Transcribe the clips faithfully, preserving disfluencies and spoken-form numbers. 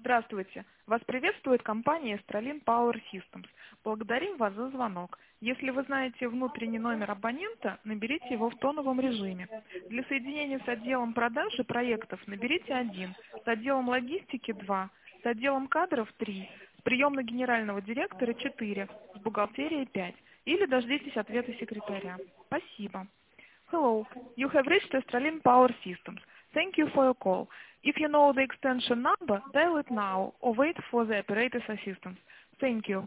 Здравствуйте. Вас приветствует компания Estralin Power Systems. Благодарим вас за звонок. Если вы знаете внутренний номер абонента, наберите его в тоновом режиме. Для соединения с отделом продаж и проектов наберите один, с отделом логистики два, с отделом кадров три, с приемной генерального директора четыре, с бухгалтерией пять. Или дождитесь ответа секретаря. Спасибо. Hello, you have reached Estralin Power Systems. Thank you for your call. If you know the extension number, dial it now or wait for the operator's assistance. Thank you.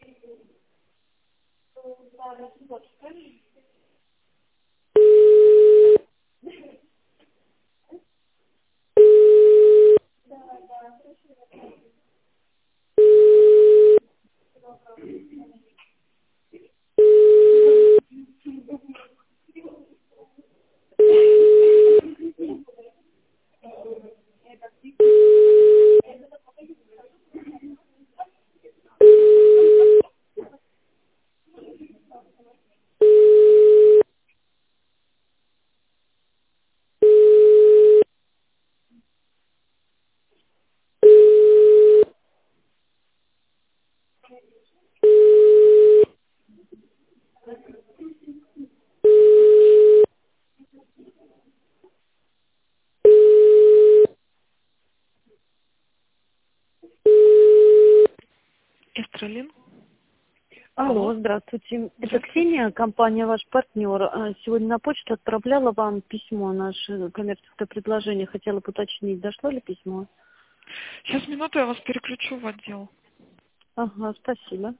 Estralin? Алло, Алло. здравствуйте. Это Здравствуйте. Ксения, компания «Ваш партнер». А, Сегодня на почту отправляла вам письмо, наше коммерческое предложение. Хотела бы уточнить, дошло ли письмо? Сейчас минуту, я вас переключу в отдел. Ага, спасибо.